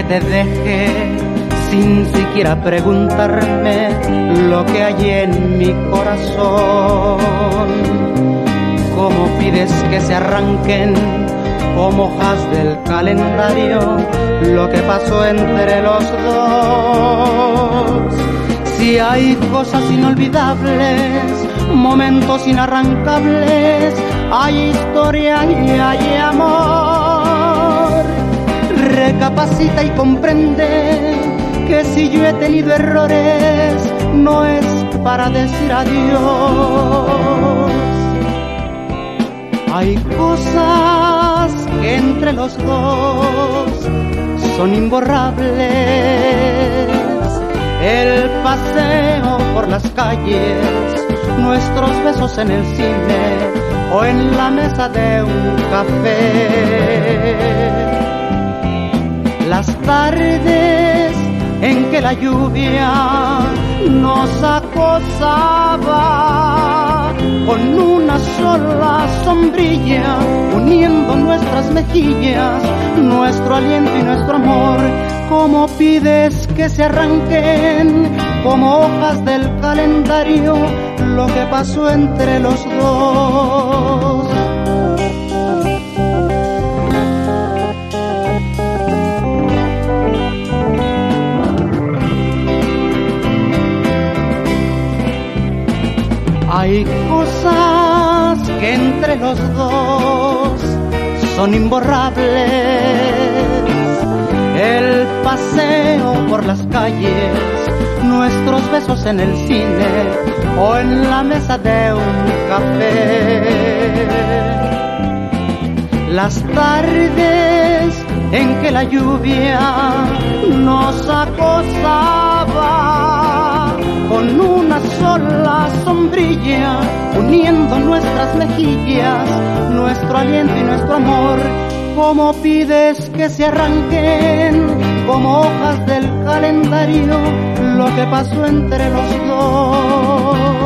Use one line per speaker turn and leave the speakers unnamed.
te deje sin siquiera preguntarme lo que hay en mi corazón. ¿Cómo pides que se arranquen como hojas del calendario lo que pasó entre los dos? Si hay cosas inolvidables, momentos inarrancables, hay historia y hay amor. Recapacita y comprende que si yo he tenido errores, no es para decir adiós. Hay cosas que entre los dos son imborrables. El paseo por las calles, nuestros besos en el cine o en la mesa de un café. Las tardes en que la lluvia nos acosaba con una sola sombrilla, uniendo nuestras mejillas, nuestro aliento y nuestro amor. ¿Cómo pides que se arranquen como hojas del calendario lo que pasó entre los dos? Hay cosas que entre los dos son imborrables. El paseo por las calles, nuestros besos en el cine o en la mesa de un café. Las tardes en que la lluvia nos acosaba con una sola sombrilla, uniendo nuestras mejillas, nuestro aliento y nuestro amor. ¿Cómo pides que se arranquen como hojas del calendario lo que pasó entre los dos?